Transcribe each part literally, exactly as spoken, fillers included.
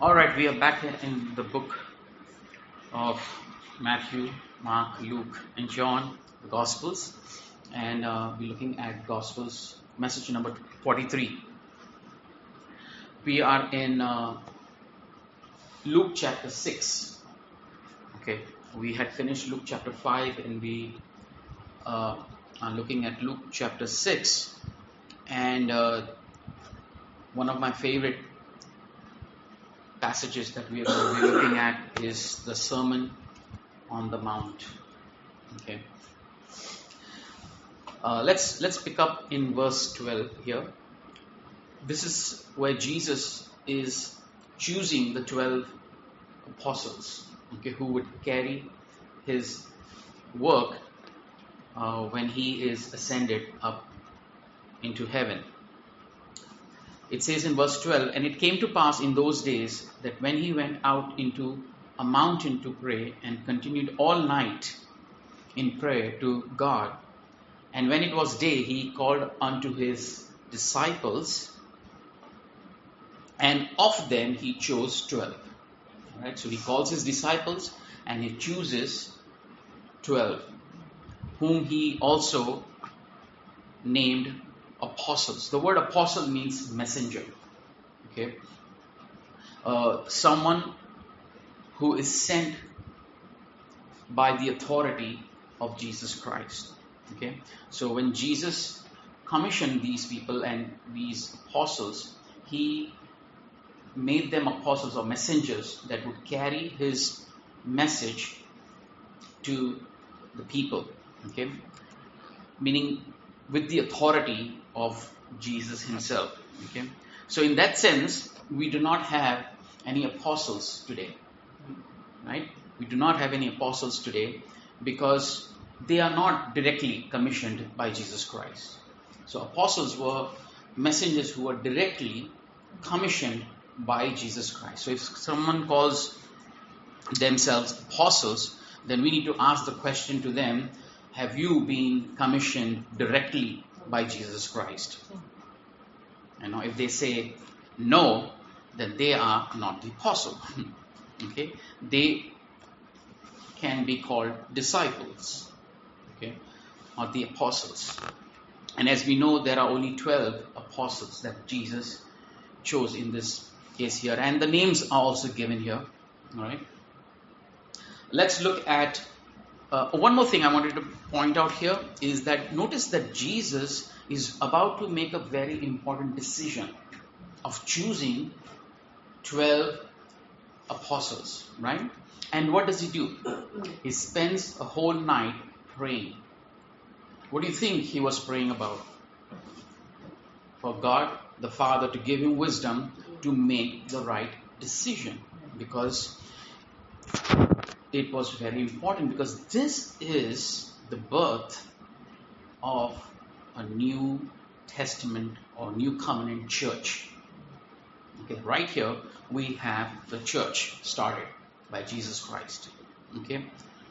All right, we are back here in the book of Matthew, Mark, Luke, and John, the Gospels, and uh, we're looking at Gospels, message number forty-three. We are in uh, Luke chapter six. Okay, we had finished Luke chapter five, and we uh, are looking at Luke chapter six, and uh, one of my favorite passages that we are going to be looking at is the Sermon on the Mount. Okay, uh, let's let's pick up in verse twelve here. This is where Jesus is choosing the twelve apostles, okay, who would carry his work uh, when he is ascended up into heaven. It says in verse twelve, "And it came to pass in those days that when he went out into a mountain to pray and continued all night in prayer to God, and when it was day, he called unto his disciples, and of them he chose twelve." All right, so he calls his disciples and he chooses twelve, whom he also named apostles. The word apostle means messenger. Okay, uh, someone who is sent by the authority of Jesus Christ. Okay, so when Jesus commissioned these people and these apostles, he made them apostles or messengers that would carry his message to the people. Okay, meaning with the authority of Jesus himself. Okay, so in that sense, we do not have any apostles today, right? We do not have any apostles today because they are not directly commissioned by Jesus Christ. So apostles were messengers who were directly commissioned by Jesus Christ. So if someone calls themselves apostles, then we need to ask the question to them, have you been commissioned directly by Jesus Christ? And now if they say no, then they are not the apostle. Okay, they can be called disciples, okay, or the apostles. And as we know, there are only twelve apostles that Jesus chose in this case here, and the names are also given here. All right, let's look at Uh, one more thing I wanted to point out here is that notice that Jesus is about to make a very important decision of choosing twelve apostles, right? And what does he do? He spends a whole night praying. What do you think he was praying about? For God the Father to give him wisdom to make the right decision, because it was very important, because this is the birth of a New Testament or New Covenant church. Okay, right here we have the church started by Jesus Christ. Okay,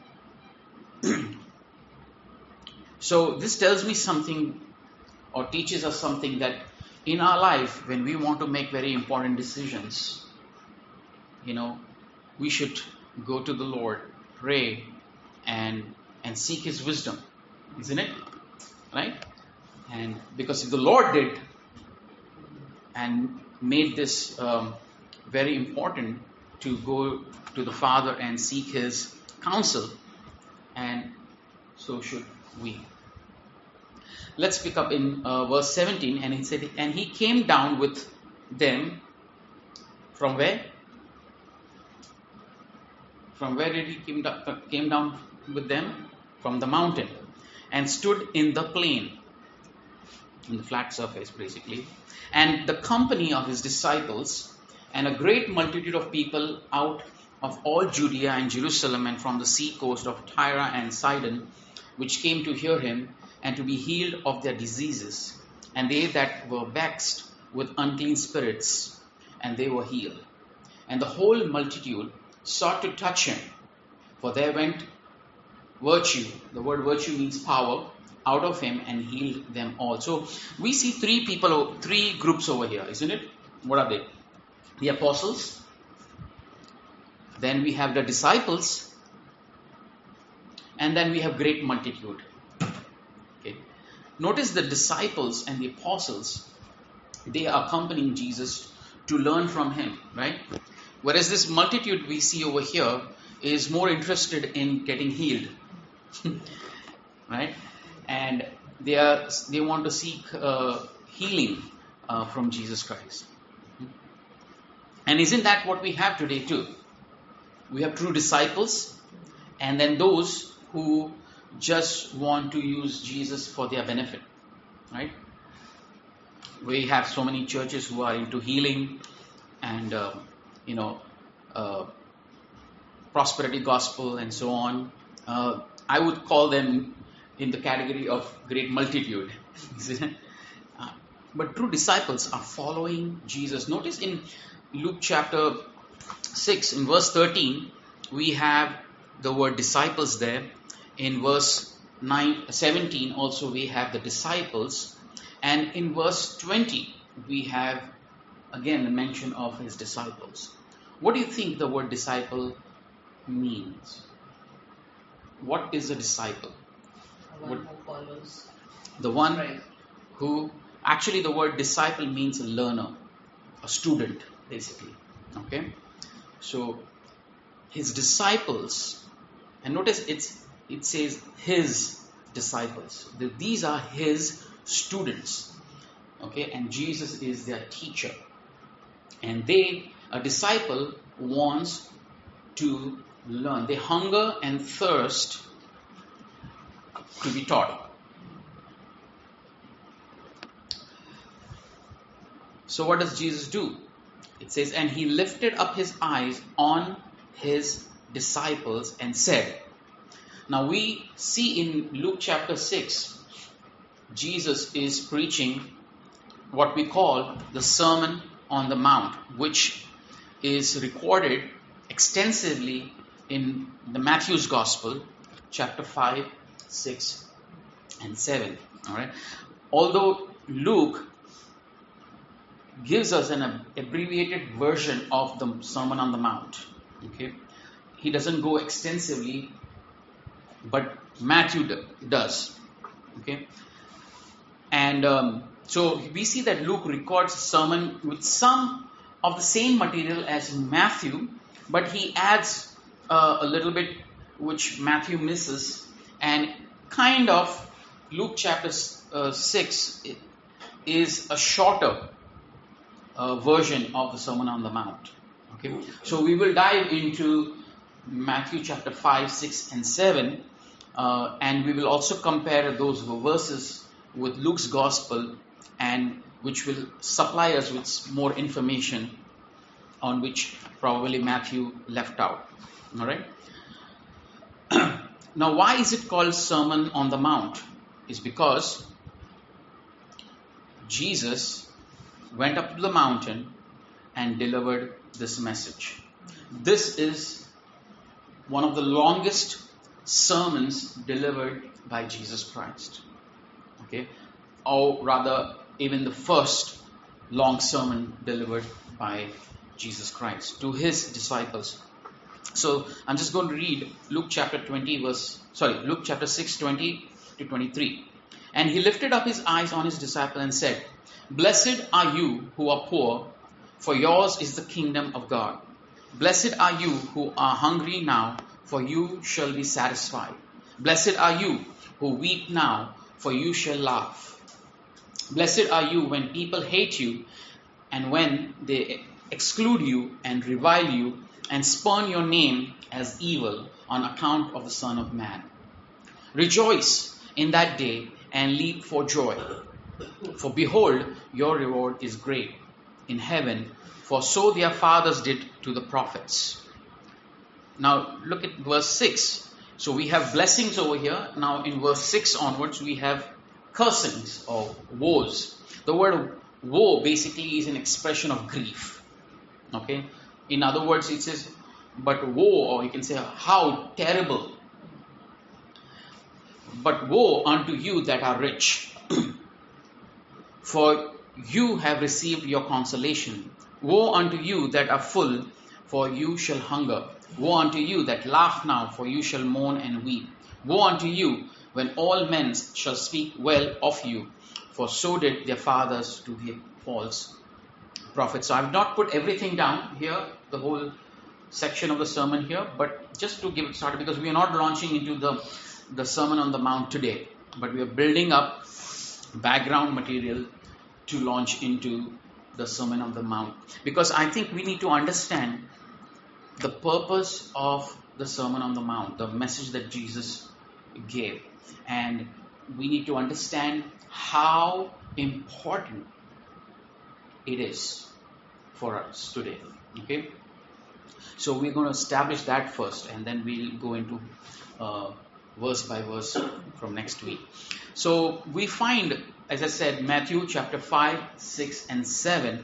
so this tells me something or teaches us something, that in our life, when we want to make very important decisions, you know, we should go to the Lord, pray, and and seek his wisdom, isn't it? Right? And because if the Lord did and made this um, very important to go to the Father and seek his counsel, and so should we. Let's pick up in uh, verse seventeen, and he said, "And he came down with them," from where? From where did he came down, came down with them? From the mountain, and stood in the plain, in the flat surface basically, and the company of his disciples, and a great multitude of people out of all Judea and Jerusalem, and from the sea coast of Tyre and Sidon, which came to hear him, and to be healed of their diseases. And they that were vexed with unclean spirits, and they were healed. And the whole multitude sought to touch him, for there went virtue, the word virtue means power, out of him, and healed them all. So we see three people, three groups over here, isn't it? What are they? The apostles, then we have the disciples, and then we have great multitude. Okay. Notice the disciples and the apostles, they are accompanying Jesus to learn from him, right? Whereas this multitude we see over here is more interested in getting healed, right? And they are they want to seek uh, healing uh, from Jesus Christ. And isn't that what we have today too? We have true disciples, and then those who just want to use Jesus for their benefit, right? We have so many churches who are into healing and uh, you know uh, prosperity gospel and so on. Uh, I would call them in the category of great multitude. uh, but true disciples are following Jesus. Notice in Luke chapter six, in verse thirteen, we have the word disciples there. In verse nine, seventeen also we have the disciples. And in verse twenty, we have again the mention of his disciples. What do you think the word disciple means? What is a disciple? The one who follows. The one Right. who, actually the word disciple means a learner, a student, basically. Okay? So, his disciples, and notice it's it says his disciples. The- These are his students. Okay? And Jesus is their teacher. And they, a disciple wants to learn. They hunger and thirst to be taught. So what does Jesus do? It says, and he lifted up his eyes on his disciples and said. Now we see in Luke chapter six, Jesus is preaching what we call the Sermon on the Mount, which is recorded extensively in the Matthew's Gospel, chapter five, six, and seven. All right. Although Luke gives us an abbreviated version of the Sermon on the Mount, okay, he doesn't go extensively, but Matthew does. Okay, and um, so we see that Luke records a sermon with some of the same material as Matthew, but he adds uh, a little bit which Matthew misses, and kind of Luke chapter uh, six is a shorter uh, version of the Sermon on the Mount. Okay, so we will dive into Matthew chapter five, six, and seven, uh, and we will also compare those verses with Luke's Gospel, and which will supply us with more information on which probably Matthew left out. All right. Now, why is it called Sermon on the Mount? Is because Jesus went up to the mountain and delivered this message. This is one of the longest sermons delivered by Jesus Christ. Okay, or rather, even the first long sermon delivered by Jesus Christ to his disciples. So I'm just going to read Luke chapter twenty, verse sorry, Luke chapter six, twenty to twenty-three. And he lifted up his eyes on his disciple and said, "Blessed are you who are poor, for yours is the kingdom of God. Blessed are you who are hungry now, for you shall be satisfied. Blessed are you who weep now, for you shall laugh. Blessed are you when people hate you, and when they exclude you and revile you, and spurn your name as evil on account of the Son of Man. Rejoice in that day and leap for joy. For behold, your reward is great in heaven, for so their fathers did to the prophets." Now look at verse six. So we have blessings over here. Now in verse six onwards we have cursings or woes. The word woe basically is an expression of grief. Okay. In other words, it says, but woe, or you can say, how terrible. But woe unto you that are rich, for you have received your consolation. Woe unto you that are full, for you shall hunger. Woe unto you that laugh now, for you shall mourn and weep. Woe unto you when all men shall speak well of you, for so did their fathers to the false prophets. So I have not put everything down here, the whole section of the sermon here, but just to give it started, because we are not launching into the, the Sermon on the Mount today, but we are building up background material to launch into the Sermon on the Mount. Because I think we need to understand the purpose of the Sermon on the Mount, the message that Jesus gave. And we need to understand how important it is for us today. Okay? So we're going to establish that first, and then we'll go into uh, verse by verse from next week. So we find, as I said, Matthew chapter five, six, and seven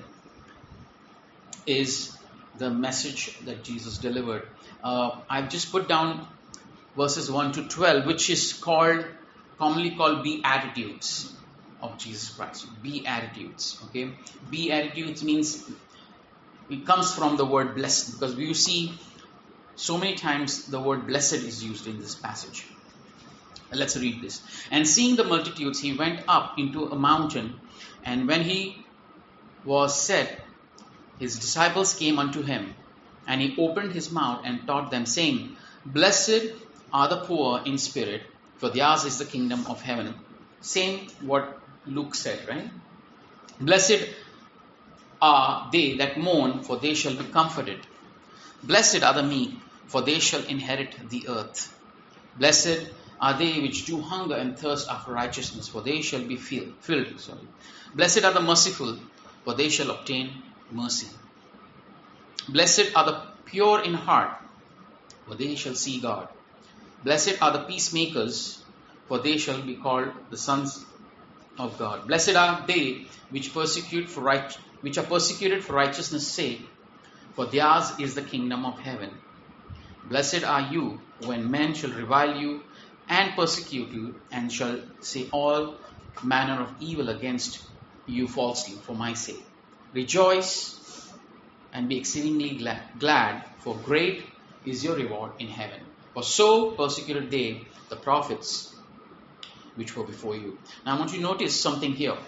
is the message that Jesus delivered. Uh, I've just put down verses one to twelve, which is called, commonly called Beatitudes of Jesus Christ. Beatitudes. Okay? Beatitudes means, it comes from the word blessed, because we see so many times the word blessed is used in this passage. Let's read this. And seeing the multitudes, he went up into a mountain, and when he was set, his disciples came unto him, and he opened his mouth and taught them, saying, Blessed are the poor in spirit, for theirs is the kingdom of heaven. Same what Luke said, right? Blessed are they that mourn, for they shall be comforted. Blessed are the meek, for they shall inherit the earth. Blessed are they which do hunger and thirst after righteousness, for they shall be filled. filled sorry. Blessed are the merciful, for they shall obtain mercy. Blessed are the pure in heart, for they shall see God. Blessed are the peacemakers, for they shall be called the sons of God. Blessed are they which persecute for right, which are persecuted for righteousness' sake, for theirs is the kingdom of heaven. Blessed are you when men shall revile you and persecute you, and shall say all manner of evil against you falsely for my sake. Rejoice and be exceedingly glad, glad, for great is your reward in heaven. For so persecuted they the prophets which were before you. Now I want you to notice something here.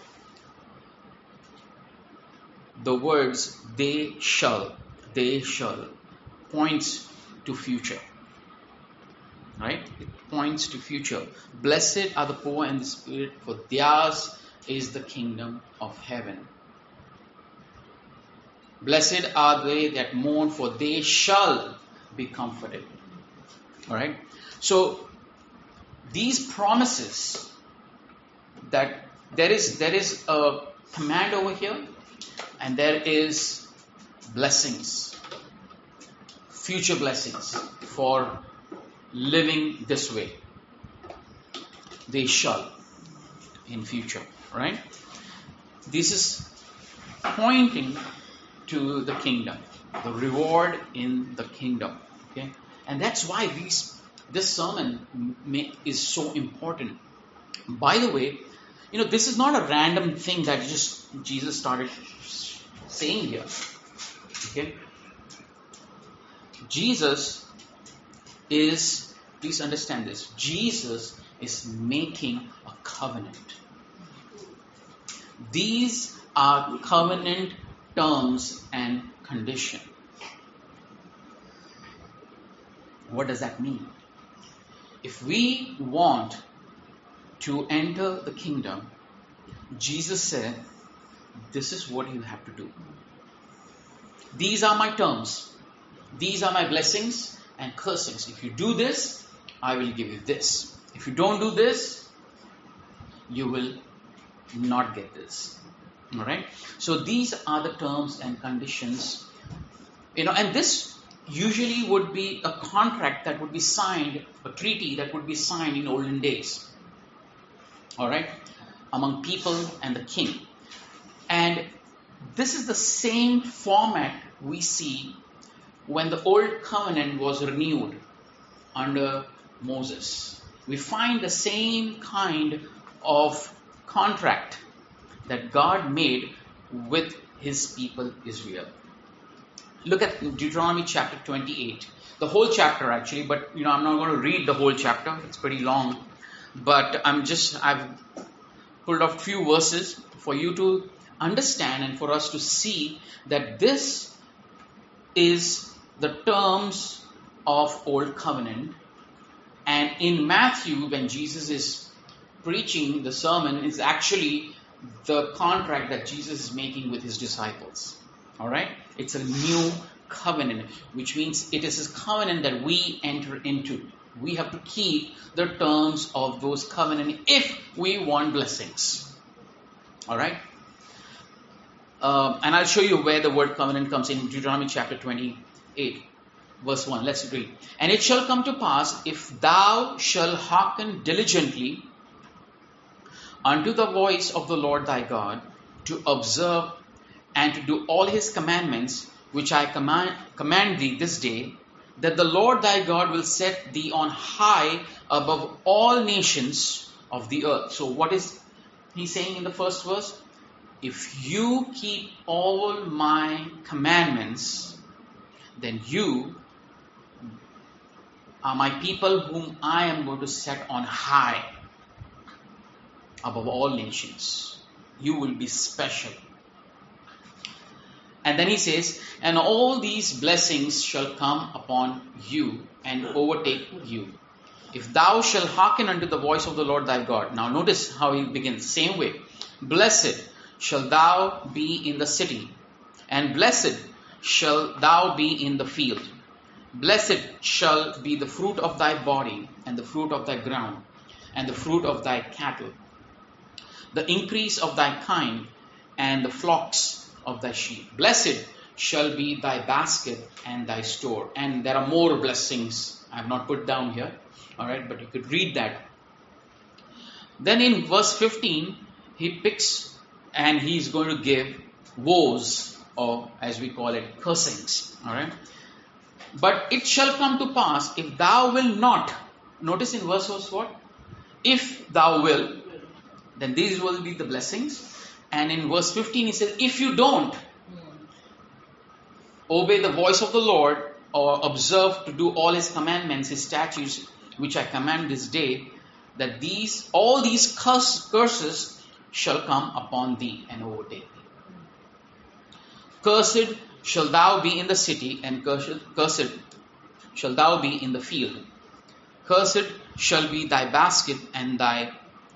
The words they shall, they shall points to future. Right? It points to future. Blessed are the poor in the spirit, for theirs is the kingdom of heaven. Blessed are they that mourn, for they shall be comforted. Alright? So, these promises, that there is, there is a command over here, and there is blessings, future blessings for living this way. They shall in future, right? This is pointing to the kingdom, the reward in the kingdom. Okay, and that's why these this sermon may, is so important. By the way, you know, this is not a random thing that just Jesus started saying here. Okay, Jesus is, please understand this, Jesus is making a covenant. These are covenant terms and condition. What does that mean? If we want to enter the kingdom, Jesus said, this is what you have to do. These are my terms. These are my blessings and cursings. If you do this, I will give you this. If you don't do this, you will not get this. Alright? So these are the terms and conditions. You know, and this usually would be a contract that would be signed, a treaty that would be signed in olden days. Alright? Among people and the king. And this is the same format we see when the old covenant was renewed under Moses. We find the same kind of contract that God made with his people Israel. Look at Deuteronomy chapter twenty-eight. The whole chapter actually, but you know, I'm not going to read the whole chapter. It's pretty long. But I'm just, I've pulled out few verses for you to understand and for us to see that this is the terms of Old Covenant. And in Matthew, when Jesus is preaching the sermon, is actually the contract that Jesus is making with his disciples. Alright? It's a new covenant, which means it is his covenant that we enter into. We have to keep the terms of those covenants if we want blessings. Alright? Um, and I'll show you where the word covenant comes in Deuteronomy chapter twenty-eight, verse one. Let's read. And it shall come to pass, if thou shalt hearken diligently unto the voice of the Lord thy God, to observe and to do all his commandments, which I command, command thee this day, that the Lord thy God will set thee on high above all nations of the earth. So what is he saying in the first verse? If you keep all my commandments, then you are my people whom I am going to set on high above all nations. You will be special. And then he says, and all these blessings shall come upon you and overtake you, if thou shalt hearken unto the voice of the Lord thy God. Now notice how he begins. Same way. Blessed shall thou be in the city, and blessed shall thou be in the field. Blessed shall be the fruit of thy body, and the fruit of thy ground, and the fruit of thy cattle, the increase of thy kind, and the flocks of thy sheep. Blessed shall be thy basket and thy store. And there are more blessings I have not put down here. Alright, but you could read that. Then in verse fifteen, he picks and he's going to give woes, or as we call it, cursings. Alright. But it shall come to pass, if thou will not, notice in verse was what? If thou will, then these will be the blessings. And in verse fifteen he says, if you don't obey the voice of the Lord, or observe to do all his commandments, his statutes, which I command this day, that these, all these curse, curses shall come upon thee and overtake thee. Cursed shall thou be in the city, and cursed, cursed shall thou be in the field. Cursed shall be thy basket and thy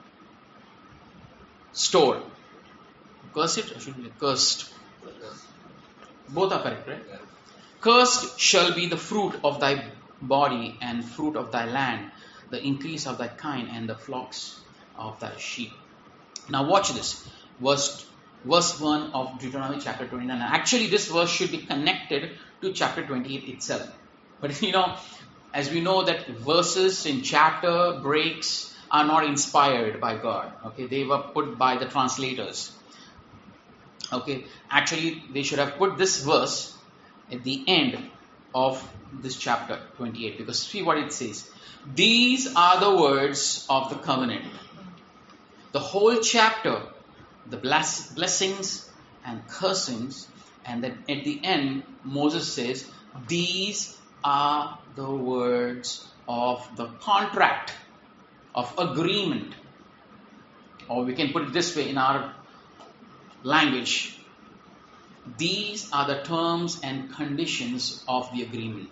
store. Cursed or should be cursed? Both are correct, right? Yeah. Cursed shall be the fruit of thy body and fruit of thy land, the increase of thy kind and the flocks of thy sheep. Now watch this. Verse, verse one of Deuteronomy chapter twenty-nine. Actually this verse should be connected to chapter twenty-eight itself. But you know, as we know that verses in chapter breaks are not inspired by God. Okay, they were put by the translators. Okay, actually they should have put this verse at the end of this chapter twenty-eight, because see what it says. These are the words of the covenant. The whole chapter, the bless, blessings and cursings, and then at the end Moses says, these are the words of the contract, of agreement. Or we can put it this way in our language. These are the terms and conditions of the agreement,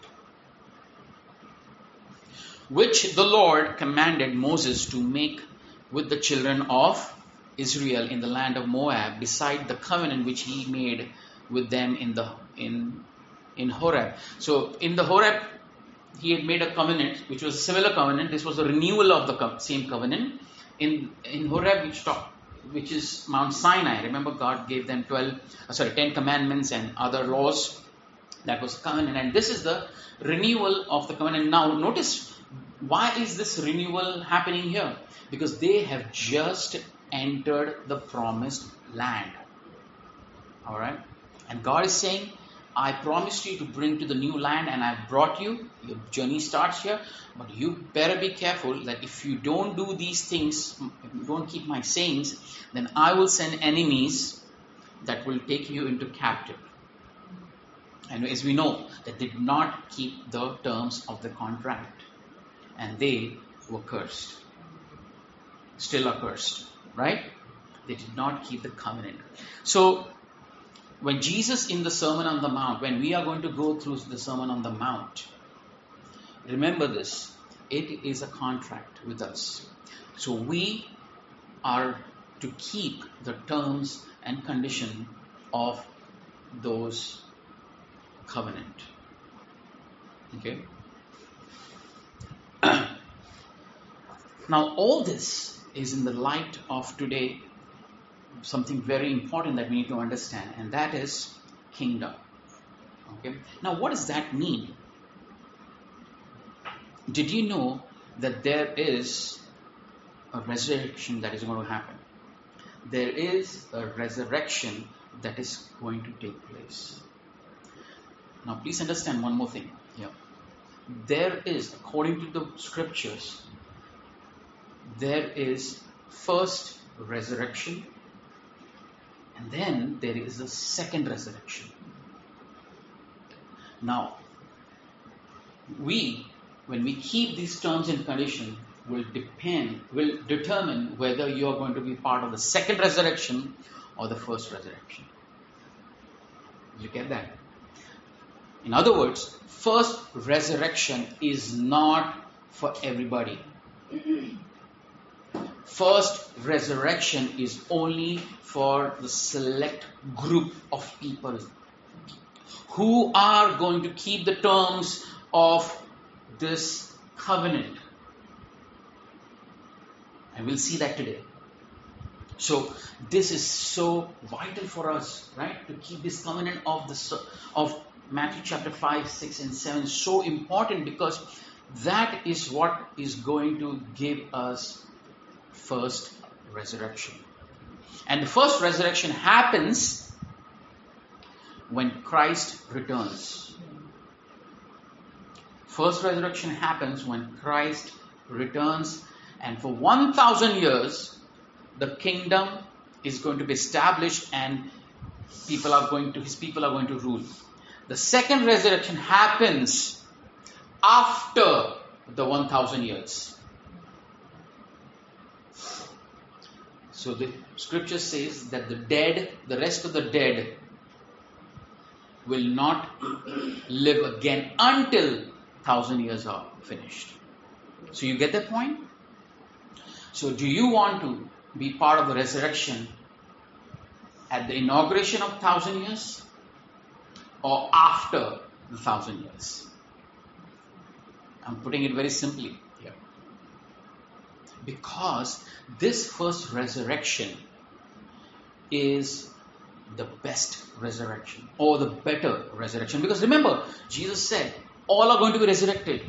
which the Lord commanded Moses to make with the children of Israel in the land of Moab, beside the covenant which he made with them in the in in Horeb. So in the Horeb, he had made a covenant which was a similar covenant. This was a renewal of the co- same covenant. In in Horeb, which talk, which is Mount Sinai. Remember, God gave them twelve, uh, sorry, ten commandments and other laws. That was covenant, and this is the renewal of the covenant. Now, notice, why is this renewal happening here? Because they have just entered the promised land. All right, and God is saying, I promised you to bring to the new land, and I brought you. Your journey starts here, but you better be careful that if you don't do these things, if you don't keep my sayings, then I will send enemies that will take you into captive. And as we know, they did not keep the terms of the contract. And they were cursed. Still are cursed. Right? They did not keep the covenant. So, when Jesus in the Sermon on the Mount, when we are going to go through the Sermon on the Mount, remember this, it is a contract with us. So we are to keep the terms and condition of those covenant. Okay? Now all this is in the light of today, something very important that we need to understand, and that is kingdom. Okay? Now what does that mean? Did you know that there is a resurrection that is going to happen? There is a resurrection that is going to take place. Now please understand one more thing here. There is, according to the scriptures, there is first resurrection, and then there is a second resurrection. Now, we, when we keep these terms and conditions, will depend, will determine whether you are going to be part of the second resurrection or the first resurrection. Did you get that? In other words, first resurrection is not for everybody. First resurrection is only for the select group of people who are going to keep the terms of this covenant. And we'll see that today. So this is so vital for us, right? To keep this covenant of the of Matthew chapter five, six and seven so important, because that is what is going to give us first resurrection. And the first resurrection happens when Christ returns. First resurrection happens when Christ returns, and for one thousand years the kingdom is going to be established and people are going to his people are going to rule. The second resurrection happens after the one thousand years. So the scripture says that the dead, the rest of the dead, will not live again until thousand years are finished. So you get that point? So do you want to be part of the resurrection at the inauguration of thousand years or after the thousand years? I'm putting it very simply here. Because this first resurrection is the best resurrection or the better resurrection. Because remember, Jesus said, all are going to be resurrected.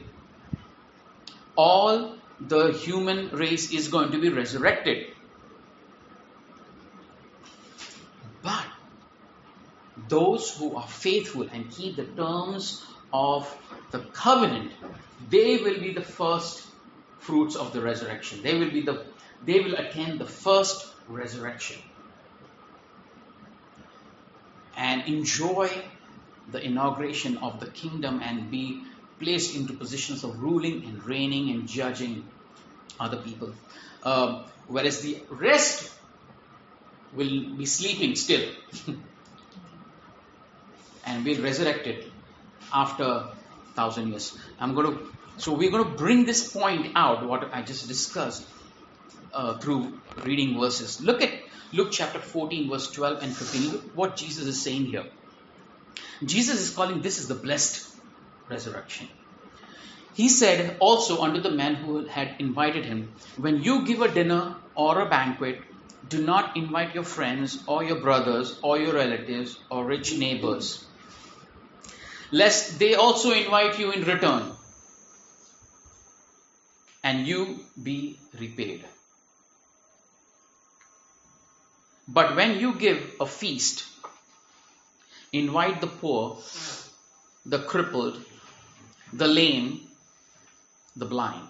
All the human race is going to be resurrected. But those who are faithful and keep the terms of the covenant, they will be the first fruits of the resurrection. They will be the they will attend the first resurrection and enjoy the inauguration of the kingdom and be placed into positions of ruling and reigning and judging other people. Uh, whereas the rest will be sleeping still and be resurrected after thousand years. I'm going to, so we're going to bring this point out, what I just discussed, uh, through reading verses. Look at Luke chapter fourteen, verse twelve and fifteen. Look what Jesus is saying here. Jesus is calling this is the blessed resurrection. He said also unto the man who had invited him, when you give a dinner or a banquet, do not invite your friends or your brothers or your relatives or rich neighbors, lest they also invite you in return, and you be repaid. But when you give a feast, invite the poor, the crippled, the lame, the blind,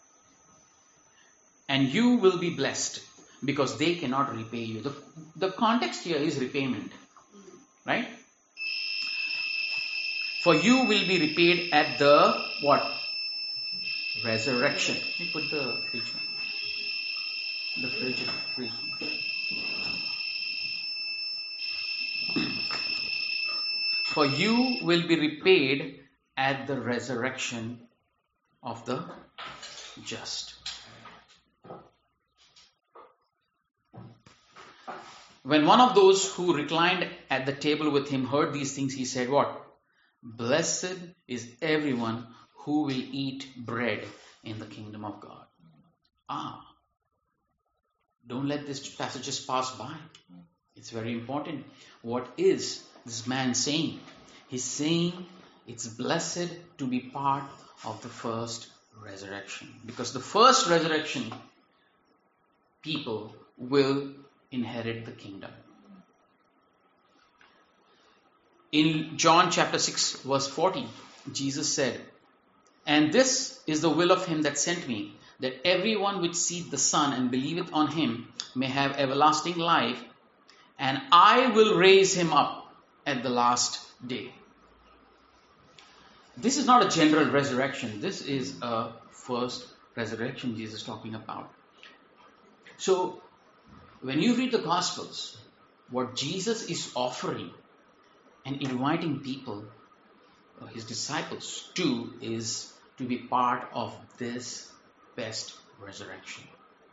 and you will be blessed, because they cannot repay you. The, the context here is repayment, right? For you will be repaid at the what? Resurrection. Let me put the fridge. The fridge. fridge. For you will be repaid at the resurrection of the just. When one of those who reclined at the table with him heard these things, he said, what? Blessed is everyone who will eat bread in the kingdom of God. Ah, don't let this passage just pass by. It's very important. What is this man saying? He's saying it's blessed to be part of the first resurrection. Because the first resurrection, people will inherit the kingdom. In John chapter six verse forty, Jesus said, and this is the will of him that sent me, that everyone which seeth the Son and believeth on him may have everlasting life, and I will raise him up at the last day. This is not a general resurrection. This is a first resurrection Jesus is talking about. So, when you read the Gospels, what Jesus is offering and inviting people, his disciples, to is to be part of this best resurrection.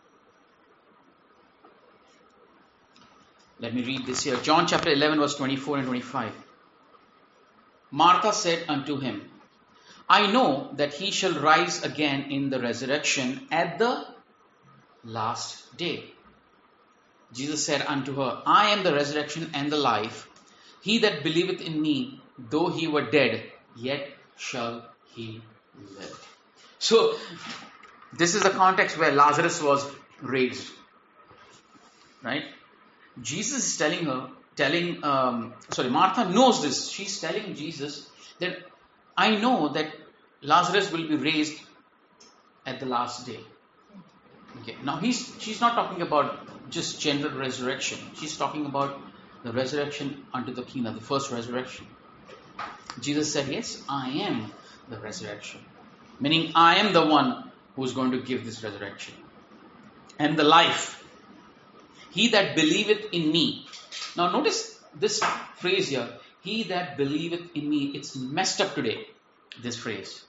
Let me read this here. John chapter eleven verse twenty-four and twenty-five. Martha said unto him, I know that he shall rise again in the resurrection at the last day. Jesus said unto her, I am the resurrection and the life. He that believeth in me, though he were dead, yet shall he live. So, this is the context where Lazarus was raised. Right? Jesus is telling her, telling, um, sorry, Martha knows this. She's telling Jesus that I know that Lazarus will be raised at the last day. Okay. Now, he's she's not talking about just general resurrection. She's talking about the resurrection unto the kingdom, the first resurrection. Jesus said, yes, I am the resurrection. Meaning, I am the one who's going to give this resurrection. And the life. He that believeth in me. Now, notice this phrase here. He that believeth in me. It's messed up today, this phrase.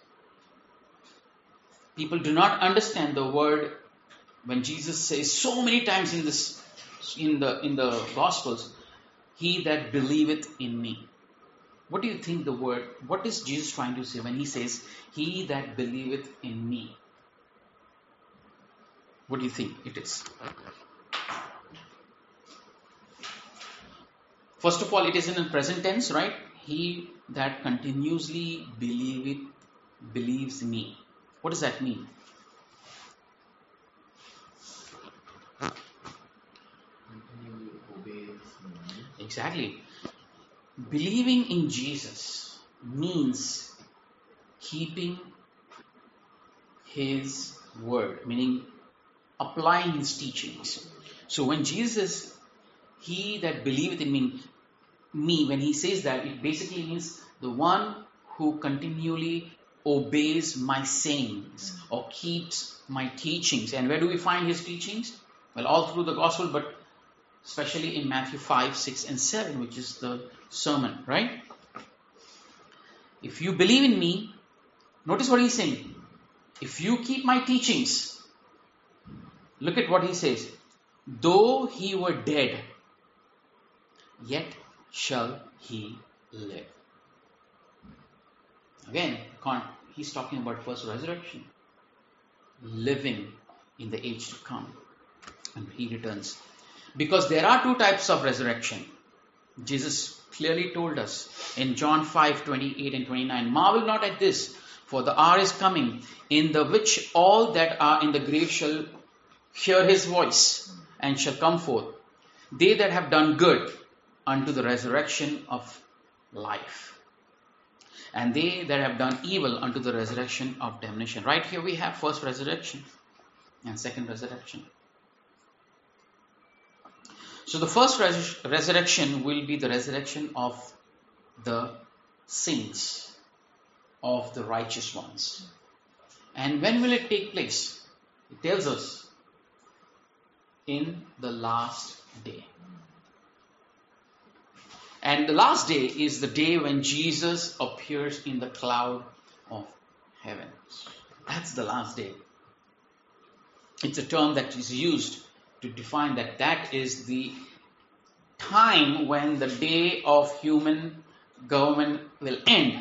People do not understand the word when Jesus says so many times in this, in the in the Gospels, he that believeth in me. What do you think the word, what is Jesus trying to say when he says, he that believeth in me? What do you think it is? First of all, it is in the present tense, right? He that continuously believeth, believes me. What does that mean? Exactly. Believing in Jesus means keeping his word, meaning applying his teachings. So when Jesus, he that believeth in me, me, when he says that, it basically means the one who continually obeys my sayings or keeps my teachings. And where do we find his teachings? Well, all through the gospel, but especially in Matthew five, six and seven, which is the sermon, right? If you believe in me, notice what he's saying. If you keep my teachings, look at what he says. Though he were dead, yet shall he live. Again, he's talking about first resurrection. Living in the age to come. And he returns. Because there are two types of resurrection. Jesus clearly told us in John five, twenty-eight and twenty-nine, marvel not at this, for the hour is coming, in the which all that are in the grave shall hear his voice, and shall come forth. They that have done good unto the resurrection of life. And they that have done evil unto the resurrection of damnation. Right here we have first resurrection and second resurrection. So the first res- resurrection will be the resurrection of the saints. of the righteous ones. And when will it take place? It tells us in the last day. And the last day is the day when Jesus appears in the cloud of heaven. That's the last day. It's a term that is used to define that that is the time when the day of human government will end.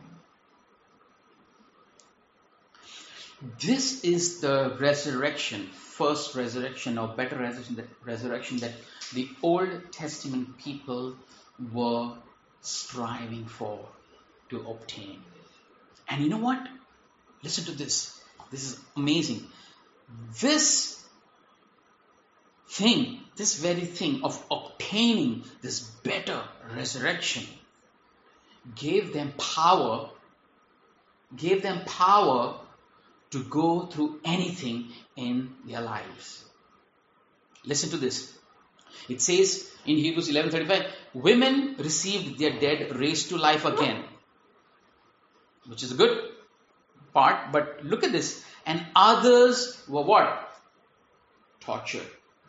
This is the resurrection, first resurrection or better resurrection that, resurrection that the Old Testament people were striving for to obtain. And you know what? Listen to this. This is amazing. This thing, this very thing of obtaining this better resurrection gave them power, gave them power to go through anything in their lives. Listen to this. It says in Hebrews eleven thirty-five, women received their dead raised to life again, which is a good part, but look at this. And others were what? Tortured.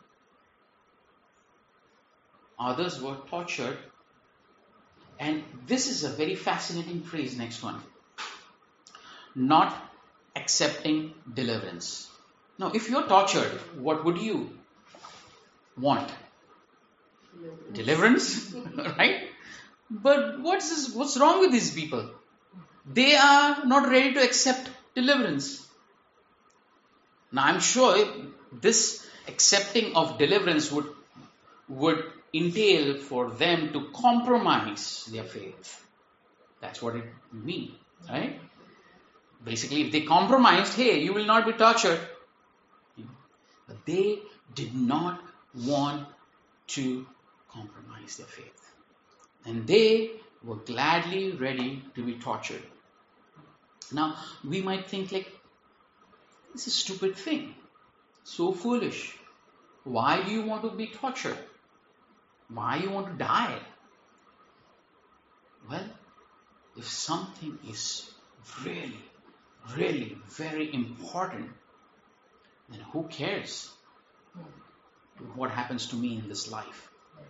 Others were tortured. And this is a very fascinating phrase, next one. Not accepting deliverance. Now, if you're tortured, what would you want? Deliverance, right? But what's this, what's wrong with these people? They are not ready to accept deliverance. Now, I'm sure this accepting of deliverance would would entail for them to compromise their faith. That's what it means, right? Basically, if they compromised, hey, you will not be tortured. But they did not want to compromise their faith. And they were gladly ready to be tortured. Now, we might think like, this is a stupid thing. So foolish. Why do you want to be tortured? Why you want to die? Well, if something is really, really very important, then who cares what happens to me in this life?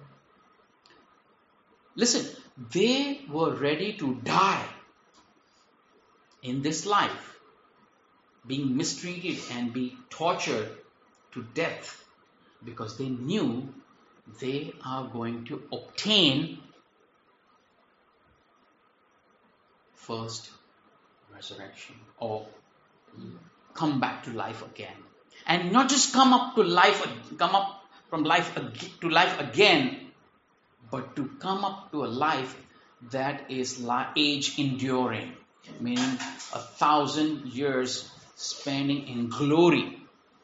Listen, they were ready to die in this life, being mistreated and be tortured to death, because they knew they are going to obtain first resurrection or come back to life again. And not just come up to life, come up from life to life again, but to come up to a life that is age enduring, meaning a thousand years spending in glory.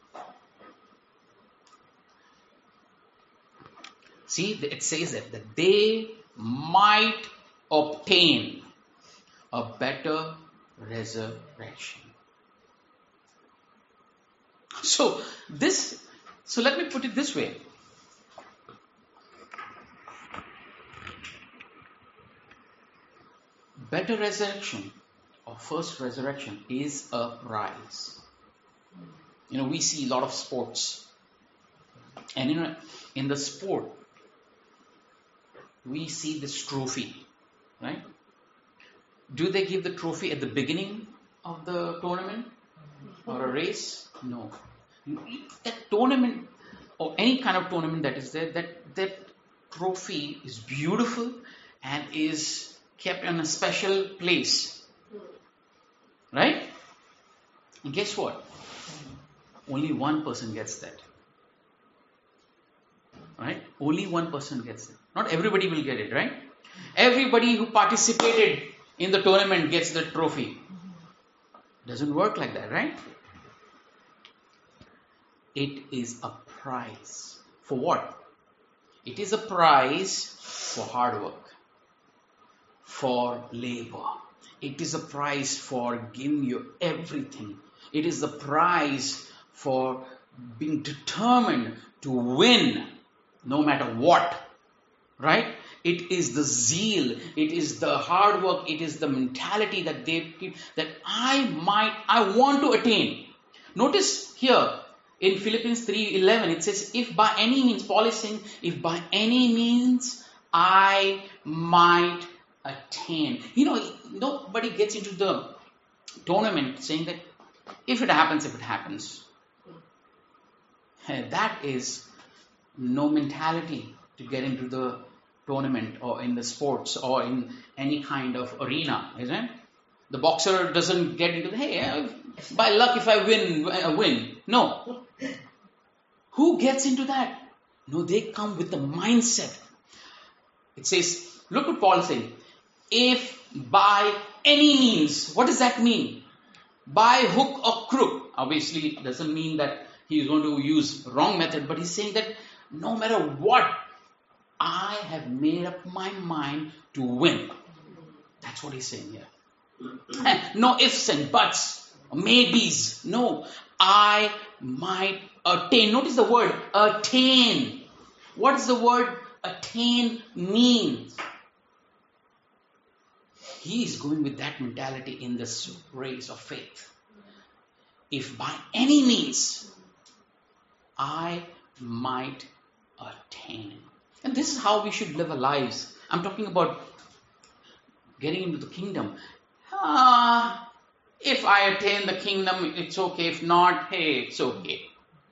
See, it says that, that they might obtain a better resurrection. So this, so let me put it this way. Better resurrection or first resurrection is a prize. You know, we see a lot of sports. And you know, in the sport, we see this trophy, right? Do they give the trophy at the beginning of the tournament or a race? No. That tournament or any kind of tournament that is there, that, that trophy is beautiful and is kept in a special place. Right? And guess what? Only one person gets that. Right? Only one person gets it. Not everybody will get it, right? Everybody who participated in the tournament gets the trophy. Doesn't work like that, right? It is a prize. For what? It is a prize for hard work, for labor. It is a prize for giving you everything. It is a prize for being determined to win no matter what. Right? It is the zeal, it is the hard work, it is the mentality that they keep, that I might, I want to attain. Notice here in Philippians three eleven, it says, if by any means, Paul is saying, if by any means I might attain. You know, nobody gets into the tournament saying that if it happens, if it happens. That is no mentality to get into the tournament or in the sports or in any kind of arena, isn't it? The boxer doesn't get into the, hey, by luck if I win, I win. No. Who gets into that? No, they come with the mindset. It says, look what Paul is saying. If by any means, what does that mean? By hook or crook. Obviously, it doesn't mean that he is going to use wrong method, but he's saying that no matter what, I have made up my mind to win. That's what he's saying here. No ifs and buts, maybes. No, I might attain. Notice the word attain. What does the word attain mean? He is going with that mentality in this race of faith. If by any means I might attain. And this is how we should live our lives. I'm talking about getting into the kingdom. Ah, if I attain the kingdom, it's okay. If not, hey, it's okay.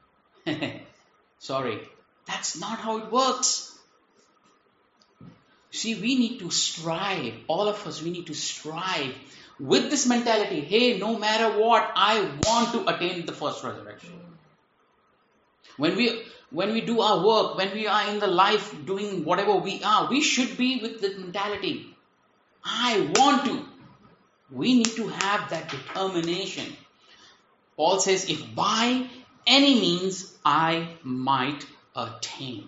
Sorry. That's not how it works. See, we need to strive. All of us, we need to strive with this mentality. Hey, no matter what, I want to attain the first resurrection. When we when we do our work, when we are in the life doing whatever we are, we should be with this mentality. I want to. We need to have that determination. Paul says, if by any means I might attain.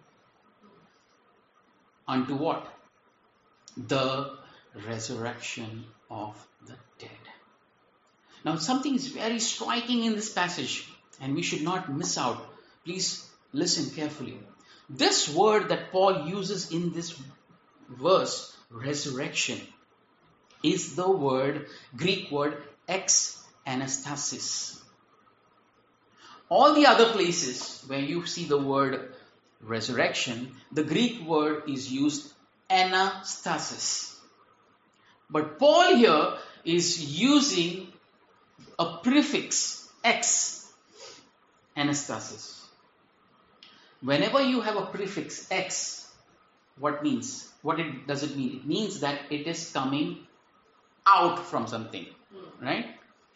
Unto what? The resurrection of the dead. Now something is very striking in this passage, and we should not miss out. Please listen carefully. This word that Paul uses in this verse, resurrection, is the word, Greek word, ex anastasis. All the other places where you see the word resurrection, the Greek word is used anastasis. But Paul here is using a prefix, ex anastasis. Whenever you have a prefix ex, what means? What it, does it mean? It means that it is coming out from something, right?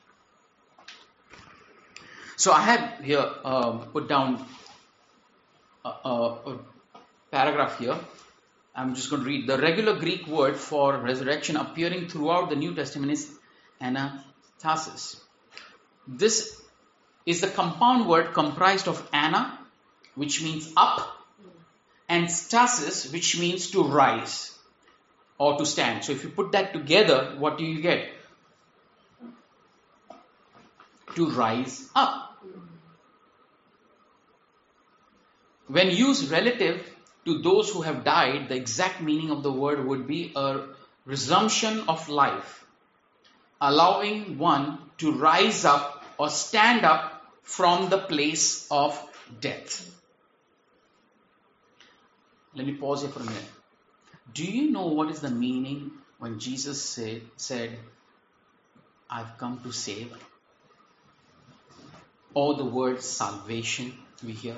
So I have here um, put down a, a, a paragraph here. I'm just going to read. The regular Greek word for resurrection appearing throughout the New Testament is anastasis. This is the compound word comprised of ana, which means up, and stasis, which means to rise or to stand. So if you put that together, what do you get? To rise up. When used relative to those who have died, the exact meaning of the word would be a resumption of life, allowing one to rise up or stand up from the place of death. Let me pause here for a minute. Do you know what is the meaning when Jesus said, said I've come to save? Or the word salvation we hear.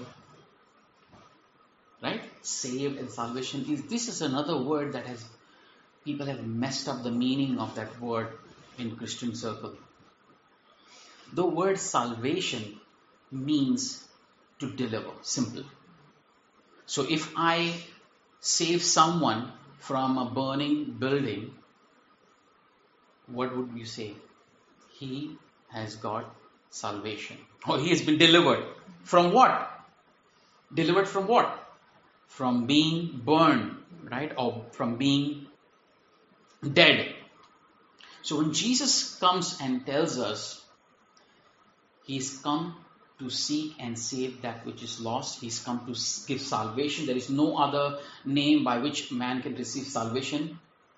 Right? Saved and salvation. Is This is another word that has, people have messed up the meaning of that word in Christian circle. The word salvation means to deliver. Simple. So if I save someone from a burning building, what would you say? He has got salvation. Or he has been delivered. From what? Delivered from what? From being burned, right? Or from being dead. So when Jesus comes and tells us, He's come to seek and save that which is lost. He's come to give salvation. There is no other name by which man can receive salvation.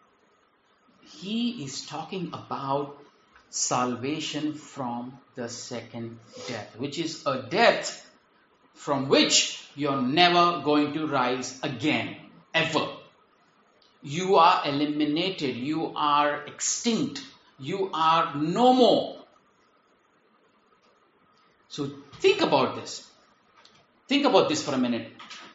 He is talking about salvation from the second death, which is a death from which you're never going to rise again, ever. You are eliminated. You are extinct. You are no more. So think about this. Think about this for a minute.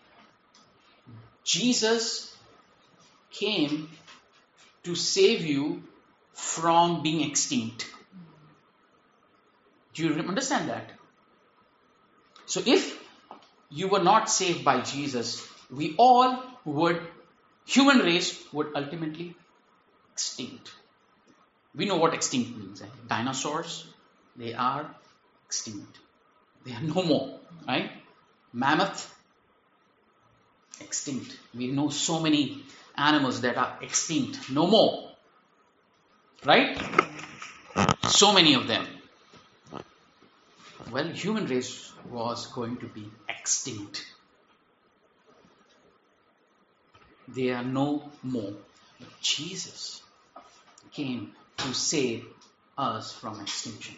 Jesus came to save you from being extinct. Do you understand that? So if you were not saved by Jesus, we all would, human race would ultimately extinct. We know what extinct means. Eh? Dinosaurs, they are extinct. They are no more, right? Mammoth, extinct. We know so many animals that are extinct, no more, right? So many of them. Well, human race was going to be extinct. They are no more. But Jesus came to save us from extinction.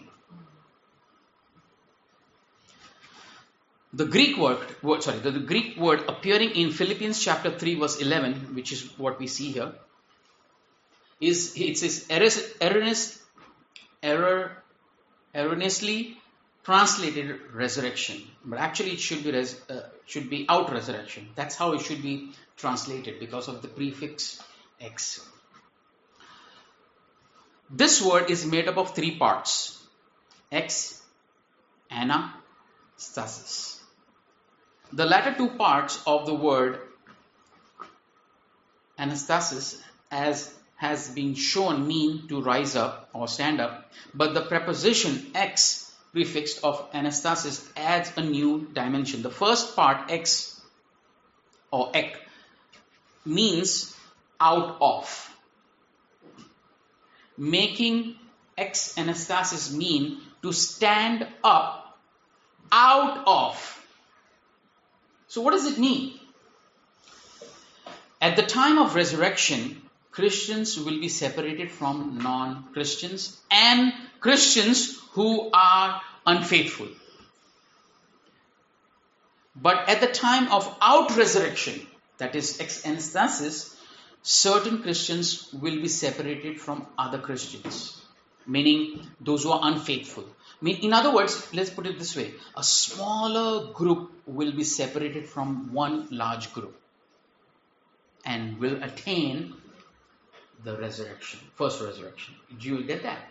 The Greek word, word sorry, the, the Greek word appearing in Philippians chapter three verse eleven, which is what we see here, is it says erroneous, error, erroneously translated resurrection, but actually it should be res, uh, should be out resurrection. That's how it should be translated because of the prefix X. This word is made up of three parts: ex, ana, stasis. The latter two parts of the word anastasis, as has been shown, mean to rise up or stand up, but the preposition ex prefixed of anastasis adds a new dimension. The first part, ex or ek, means out of, making ex anastasis mean to stand up out of. So what does it mean? At the time of resurrection, Christians will be separated from non-Christians and Christians who are unfaithful. But at the time of out resurrection, that is ex anastasis, certain Christians will be separated from other Christians, meaning those who are unfaithful. I mean, in other words, let's put it this way: a smaller group will be separated from one large group and will attain the resurrection, first resurrection. Do you get that?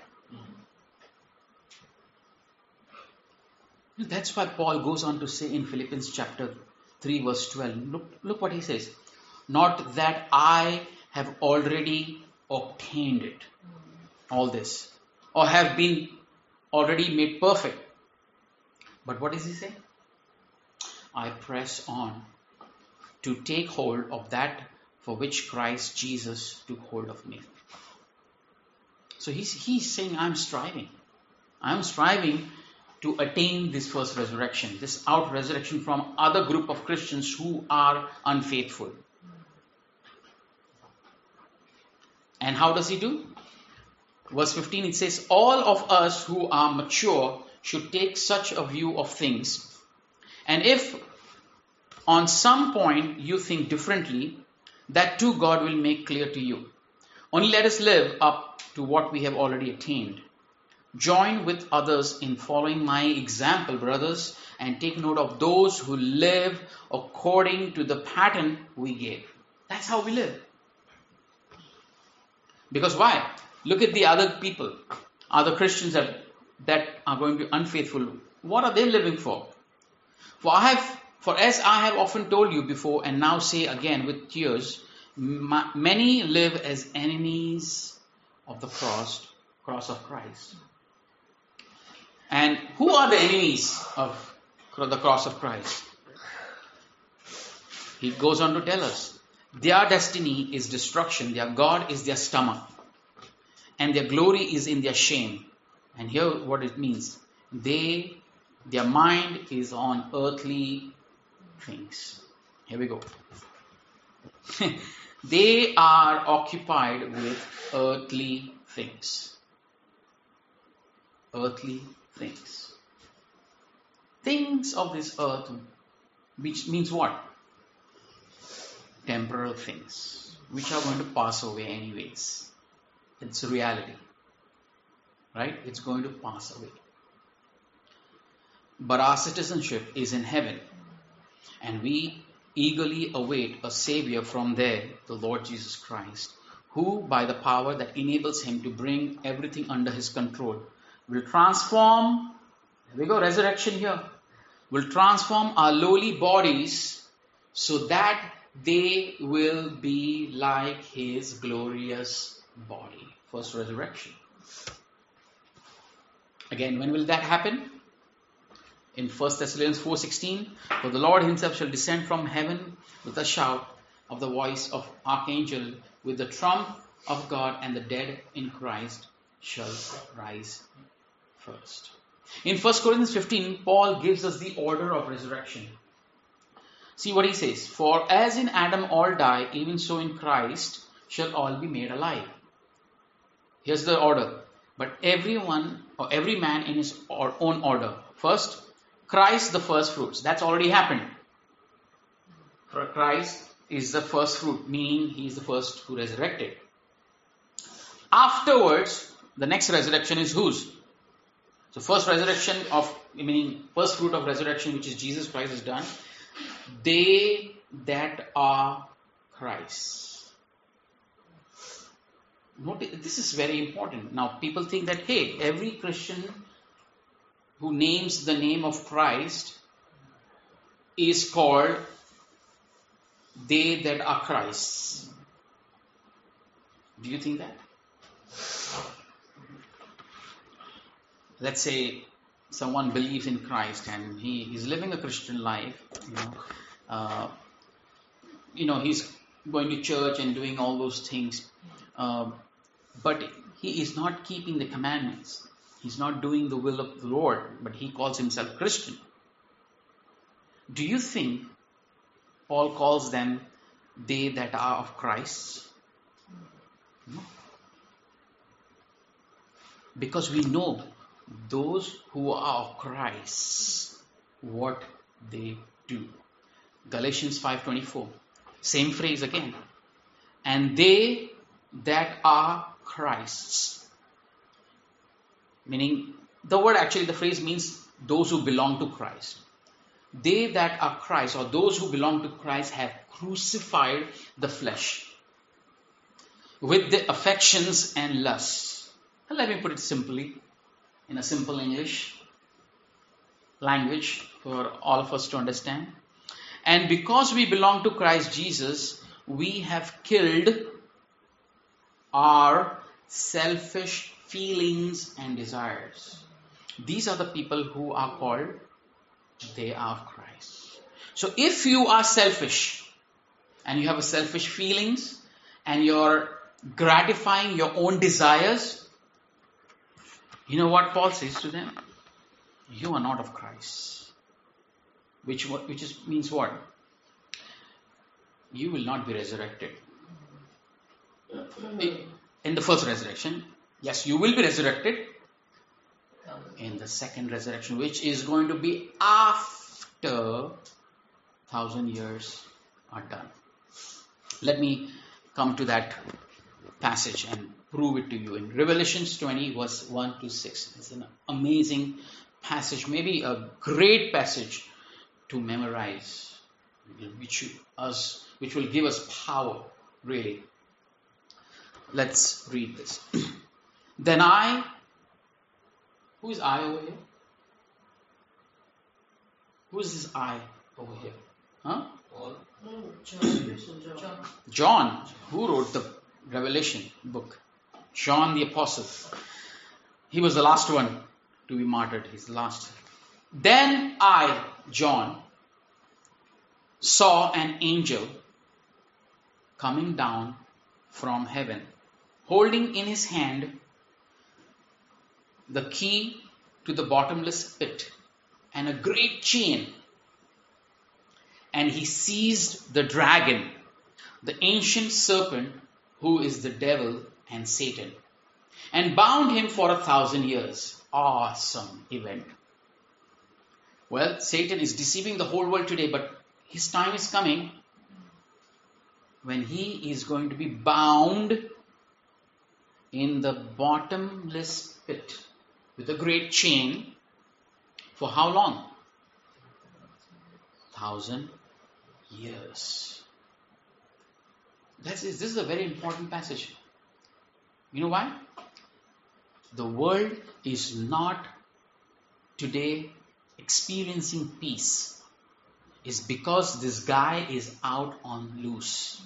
Mm-hmm. That's why Paul goes on to say in Philippians chapter three verse twelve, look, look what he says. Not that I have already obtained it, all this, or have been already made perfect. But what does he say? I press on to take hold of that for which Christ Jesus took hold of me. So he's, he's saying, I'm striving. I'm striving to attain this first resurrection, this out resurrection from other group of Christians who are unfaithful. And how does he do? Verse fifteen, it says, all of us who are mature should take such a view of things. And if on some point you think differently, that too God will make clear to you. Only let us live up to what we have already attained. Join with others in following my example, brothers, and take note of those who live according to the pattern we gave. That's how we live. Because why? Look at the other people, other Christians that, that are going to be unfaithful. What are they living for? For I have, for as I have often told you before, and now say again with tears, ma- many live as enemies of the cross, cross of Christ. And who are the enemies of the cross of Christ? He goes on to tell us, their destiny is destruction, their God is their stomach, and their glory is in their shame. And here what it means, they Their mind is on earthly things. Here we go. They are occupied with earthly things. Earthly things. Things of this earth, which means what? Temporal things, which are going to pass away anyways. It's a reality. Right? It's going to pass away. But our citizenship is in heaven. And we eagerly await a Savior from there, the Lord Jesus Christ, who, by the power that enables him to bring everything under his control, will transform, there we go, resurrection here, will transform our lowly bodies so that they will be like his glorious body. First resurrection. Again, when will that happen? In First Thessalonians four sixteen, for the Lord himself shall descend from heaven with a shout of the voice of archangel, with the trump of God, and the dead in Christ shall rise first. In First Corinthians fifteen, Paul gives us the order of resurrection. See what he says. For as in Adam all die, even so in Christ shall all be made alive. Here's the order. But everyone, or every man in his own order. First, Christ the first fruits. That's already happened. For Christ is the first fruit, meaning he is the first who resurrected. Afterwards, the next resurrection is whose? So first resurrection of, meaning first fruit of resurrection, which is Jesus Christ, is done. They that are Christ. Notice, this is very important. Now people think that, hey, every Christian who names the name of Christ is called they that are Christ's. Do you think that? Let's say someone believes in Christ and he is living a Christian life. You know, uh, you know, he's going to church and doing all those things, uh, but he is not keeping the commandments. He's not doing the will of the Lord, but he calls himself Christian. Do you think Paul calls them they that are of Christ? No. Because we know those who are of Christ, what they do. Galatians five twenty-four. Same phrase again. And they that are Christ's. Meaning, the word actually, the phrase means those who belong to Christ. They that are Christ, or those who belong to Christ, have crucified the flesh with the affections and lusts. Let me put it simply, in a simple English language for all of us to understand. And because we belong to Christ Jesus, we have killed our selfish feelings and desires. These are the people who are called they are of Christ. So if you are selfish and you have a selfish feelings and you're gratifying your own desires, you know what Paul says to them? You are not of Christ. Which which is, means what? You will not be resurrected. In the first resurrection, yes, you will be resurrected. In the second resurrection, which is going to be after thousand years are done. Let me come to that passage and prove it to you. In Revelations twenty, verse one to six. It's an amazing passage, maybe a great passage to memorize, which us, which will give us power, really. Let's read this. Then I, who is I over here? Who is this I over here? Huh? John. John. John, who wrote the Revelation book? John the Apostle. He was the last one to be martyred. He's the last. Then I, John, saw an angel coming down from heaven, holding in his hand the key to the bottomless pit and a great chain. And he seized the dragon, the ancient serpent, who is the devil and Satan, and bound him for a thousand years. Awesome event. Well, Satan is deceiving the whole world today, but his time is coming when he is going to be bound in the bottomless pit with a great chain. For how long? Thousand years. That's, this is a very important passage. You know why? The world is not today experiencing peace. It's because this guy is out on loose.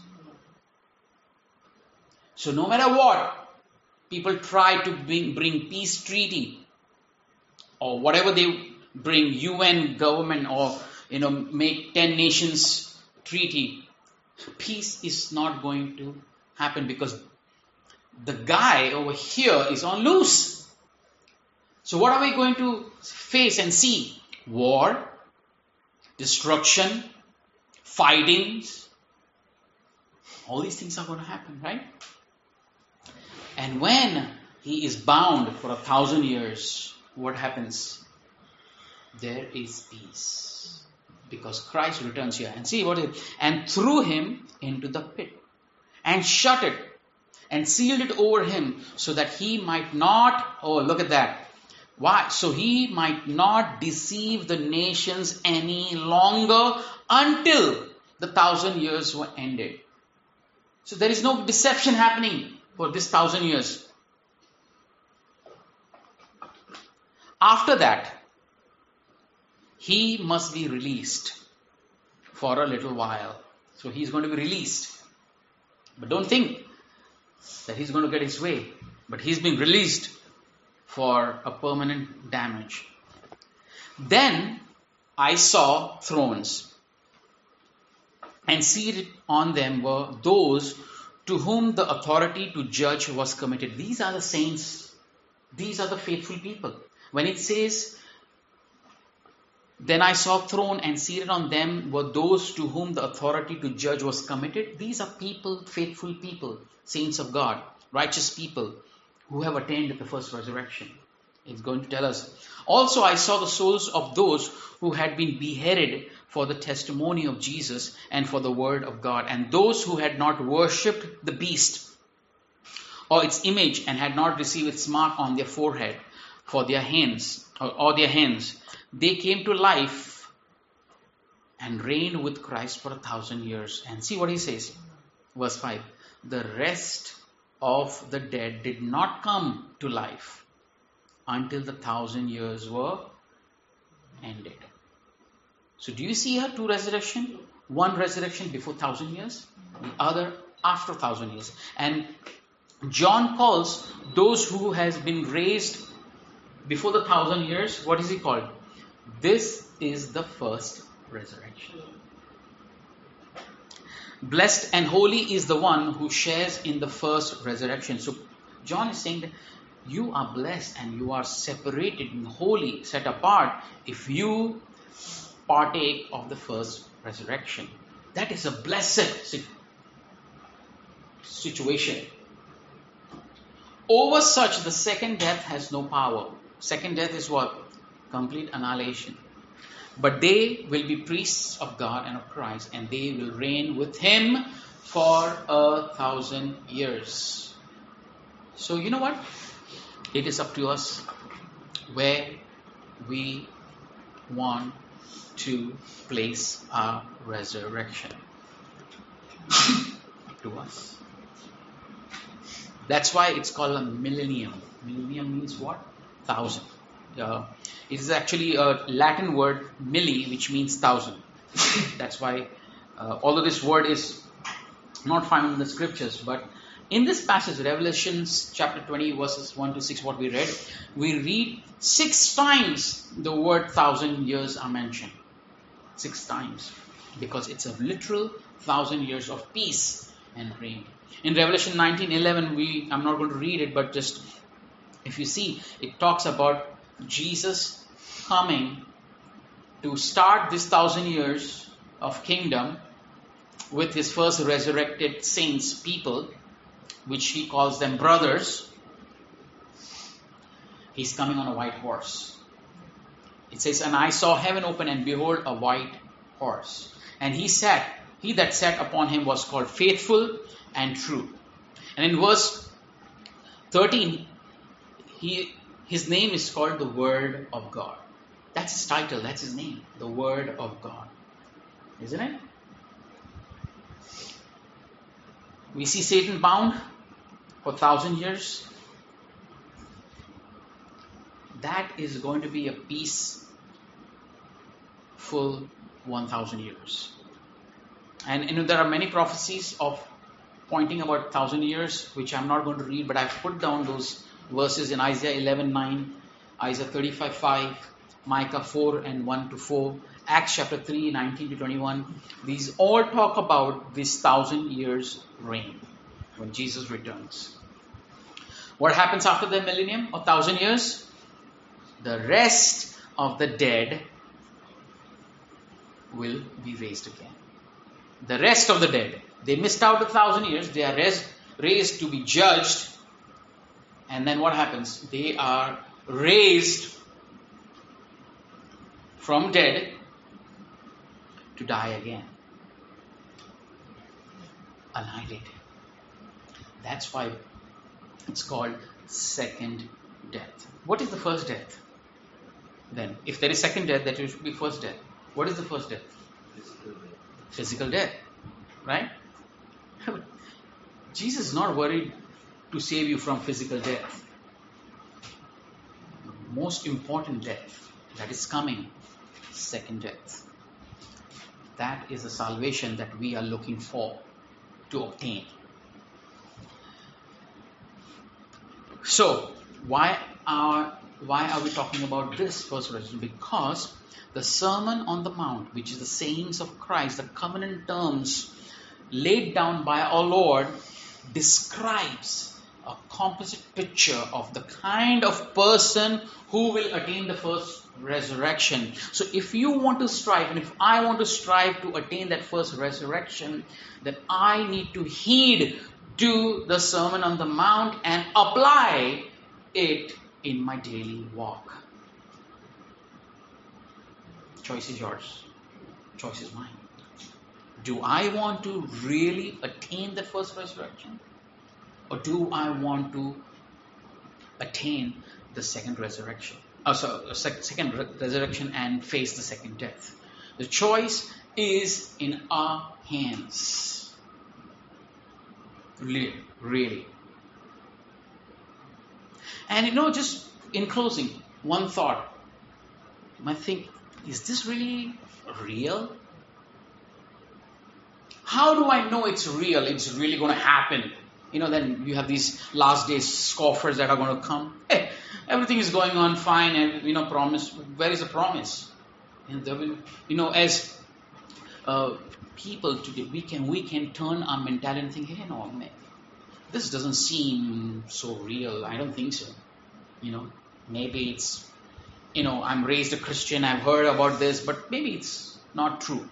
So no matter what, people try to bring, bring peace treaty or whatever they bring, U N government, or you know, make ten nations treaty. Peace is not going to happen because the guy over here is on loose. So what are we going to face and see? War, destruction, fightings. All these things are going to happen, right? And when he is bound for a thousand years, what happens? There is peace. Because Christ returns here. And see what it is. And threw him into the pit. And shut it. And sealed it over him. So that he might not... Oh, look at that. Why? So he might not deceive the nations any longer until the thousand years were ended. So there is no deception happening for this thousand years. After that, he must be released for a little while. So he's going to be released. But don't think that he's going to get his way. But he's being released for a permanent damage. Then I saw thrones, and seated on them were those to whom the authority to judge was committed. These are the saints. These are the faithful people. When it says, then I saw throne and seated on them were those to whom the authority to judge was committed. These are people, faithful people, saints of God, righteous people who have attained the first resurrection. It's going to tell us. Also I saw the souls of those who had been beheaded for the testimony of Jesus and for the word of God, and those who had not worshipped the beast or its image and had not received its mark on their forehead for their hands or, or their hands. They came to life and reigned with Christ for a thousand years. And see what he says. Verse five. The rest of the dead did not come to life until the thousand years were ended. So do you see here two resurrection? One resurrection before thousand years, the other after thousand years. And John calls those who has been raised before the thousand years, what is he called? This is the first resurrection. Blessed and holy is the one who shares in the first resurrection. So John is saying that you are blessed and you are separated and holy, set apart if you partake of the first resurrection. That is a blessed situation. Over such, the second death has no power. Second death is what? Complete annihilation. But they will be priests of God and of Christ, and they will reign with him for a thousand years. So you know what? It is up to us where we want to place our resurrection. To us. That's why it's called a millennium. Millennium means what? Thousand. Uh, it is actually a Latin word, milli, which means thousand. That's why, uh, although this word is not found in the scriptures, but in this passage, Revelation chapter twenty, verses one to six, what we read, we read six times the word thousand years are mentioned. Six times. Because it's a literal thousand years of peace and reign. In Revelation nineteen eleven, we, I'm not going to read it, but just if you see, it talks about Jesus coming to start this thousand years of kingdom with his first resurrected saints, people, which he calls them brothers. He's coming on a white horse. It says, and I saw heaven open, and behold, a white horse. And he sat, he that sat upon him was called Faithful and True. And in verse thirteen, he his name is called the Word of God. That's his title, that's his name, the Word of God. Isn't it? We see Satan bound for a thousand years. That is going to be a peaceful one thousand years. And you know, there are many prophecies of pointing about one thousand years, which I'm not going to read, but I've put down those verses in Isaiah eleven nine, Isaiah thirty-five five, Micah four and one to four, Acts chapter three, nineteen to twenty-one. These all talk about this thousand years reign when Jesus returns. What happens after the millennium or thousand years? The rest of the dead will be raised again. The rest of the dead. They missed out a thousand years. They are res- raised to be judged. And then what happens? They are raised from dead to die again. Annihilated. That's why it's called second death. What is the first death? Then, if there is second death, that should be first death. What is the first death? Physical death. Physical death. Right? Jesus is not worried to save you from physical death. The most important death that is coming, second death. That is the salvation that we are looking for to obtain. So, why are why are we talking about this first resurrection? Because the Sermon on the Mount, which is the sayings of Christ, the covenant terms laid down by our Lord, describes a composite picture of the kind of person who will attain the first resurrection. So if you want to strive, and if I want to strive to attain that first resurrection, then I need to heed to the Sermon on the Mount and apply it in my daily walk. Choice is yours. Choice is mine. Do I want to really attain the first resurrection? Or do I want to attain the second resurrection? Oh, so second re- resurrection and face the second death. The choice is in our hands. Really, really. And you know, just in closing, one thought. You might think, is this really real? How do I know it's real? It's really going to happen. You know, then you have these last days scoffers that are going to come. Hey, everything is going on fine, and you know, promise. Where is the promise? And there will, you know, as uh, people today, we can we can turn our mentality and think, hey, no, man, this doesn't seem so real. I don't think so. You know, maybe it's, you know, I'm raised a Christian. I've heard about this, but maybe it's not true.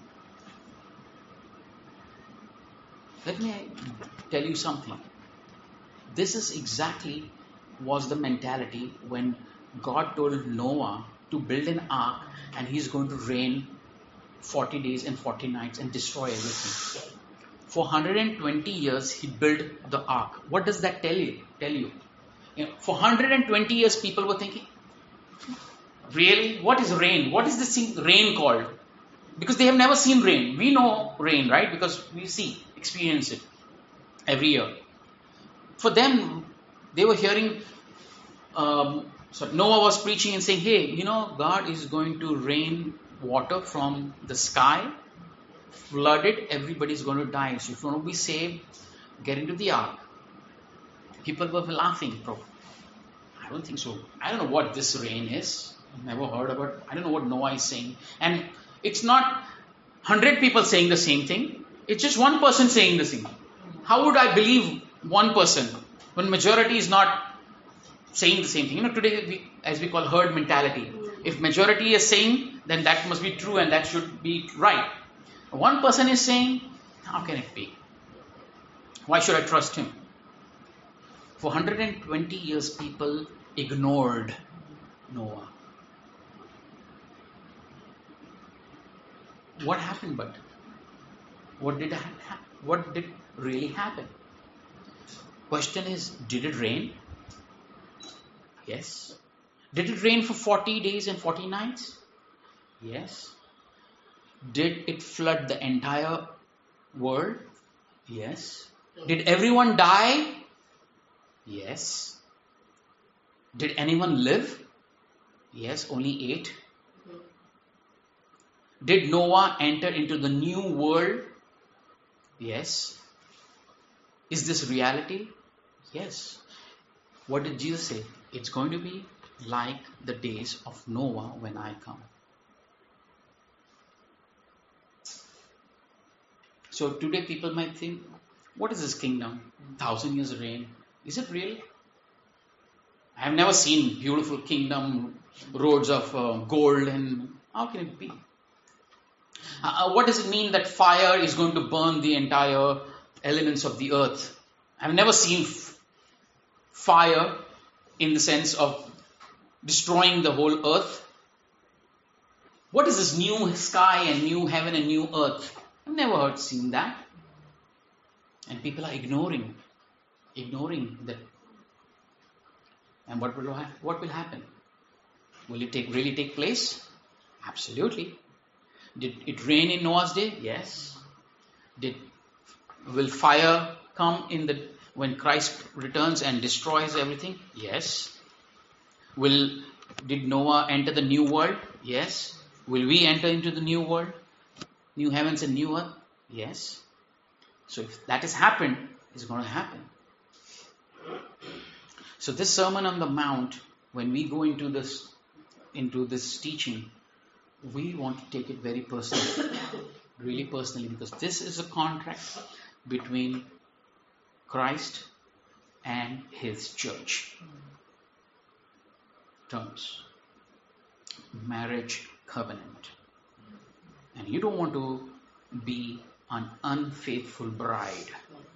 Let me tell you something. This is exactly was the mentality when God told Noah to build an ark, and he's going to reign forty days and forty nights and destroy everything. For one hundred twenty years, he built the ark. What does that tell you? Tell you? You know, for one hundred twenty years, people were thinking, really? What is rain? What is this thing, rain called? Because they have never seen rain. We know rain, right? Because we see, experience it every year. For them, they were hearing, um, so Noah was preaching and saying, hey, you know, God is going to rain water from the sky, flood it, everybody's going to die. So if you want to be saved, get into the ark. People were laughing. I don't think so. I don't know what this rain is. I've never heard about it. I don't know what Noah is saying. And it's not one hundred people saying the same thing. It's just one person saying the same. How would I believe one person when majority is not saying the same thing? You know, today, we, as we call herd mentality. If majority is saying, then that must be true and that should be right. One person is saying, how can it be? Why should I trust him? For one hundred twenty years, people ignored Noah. What happened but? What did ha- what did really happen? Question is, did it rain? Yes. Did it rain for forty days and forty nights? Yes. Did it flood the entire world? Yes. Did everyone die? Yes. Did anyone live? Yes, only eight. Did Noah enter into the new world? Yes. Is this reality? Yes. What did Jesus say? It's going to be like the days of Noah when I come. So today people might think, what is this kingdom? Thousand years reign. Is it real? I have never seen beautiful kingdom, roads of uh, gold, and how can it be? Uh, what does it mean that fire is going to burn the entire elements of the earth? I've never seen f- fire in the sense of destroying the whole earth. What is this new sky and new heaven and new earth? I've never heard seen that. And people are ignoring, ignoring that. And what will ha- what will happen? Will it take really take place? Absolutely. Did it rain in Noah's day? Yes. Did will fire come in the when Christ returns and destroys everything? Yes. Will did Noah enter the new world? Yes. Will we enter into the new world? New heavens and new earth? Yes. So if that has happened, it's going to happen. So this Sermon on the Mount, when we go into this into this teaching, we want to take it very personally, really personally, because this is a contract between Christ and His church. Terms. Marriage covenant. And you don't want to be an unfaithful bride.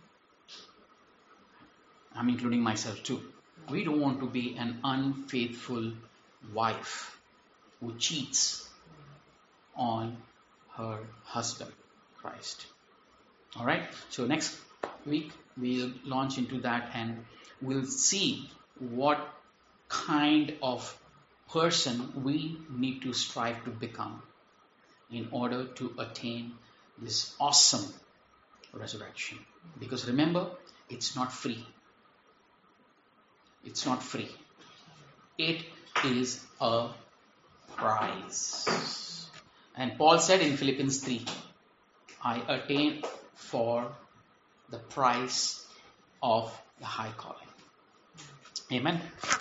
I'm including myself too. We don't want to be an unfaithful wife who cheats on her husband, Christ. Alright, so next week we'll launch into that and we'll see what kind of person we need to strive to become in order to attain this awesome resurrection. Because remember, it's not free. It's not free. It is a prize. And Paul said in Philippians three, I attain for the price of the high calling. Amen.